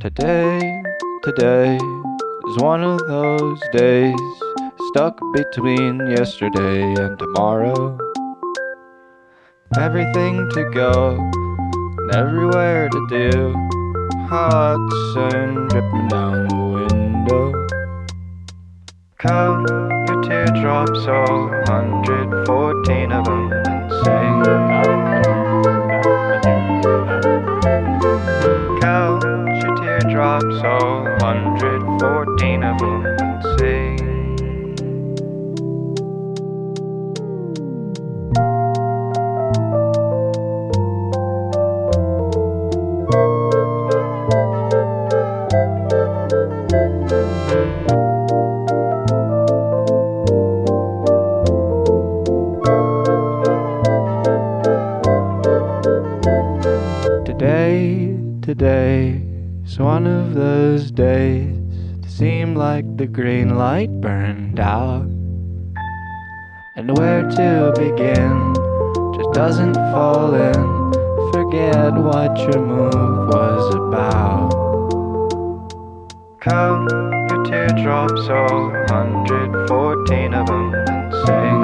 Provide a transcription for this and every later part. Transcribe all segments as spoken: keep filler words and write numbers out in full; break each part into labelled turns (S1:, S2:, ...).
S1: Today, today is one of those days, stuck between yesterday and tomorrow. Everything to go, and everywhere to do. Hot sun dripping down the window. Count your teardrops, all one hundred fourteen of them, and sing. Count your teardrops, all one hundred fourteen of them, and sing. Today, today is one of those days that seem like the green light burned out, and where to begin just doesn't fall in. Forget what your move was about. Count your teardrops, all one hundred fourteen of them, and sing.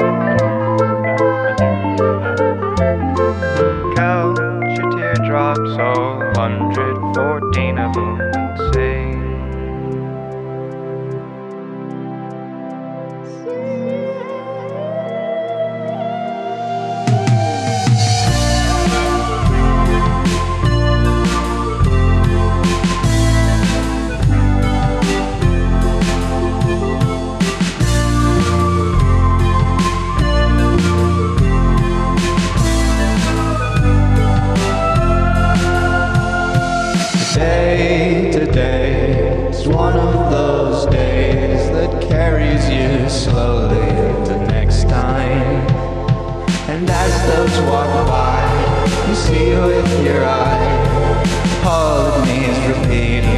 S1: Count your teardrops, all one hundred fourteen of them, and sing. Today, today is one of those days that carries you slowly into next time. And as those walk by, you see with your eye all it needs repeating.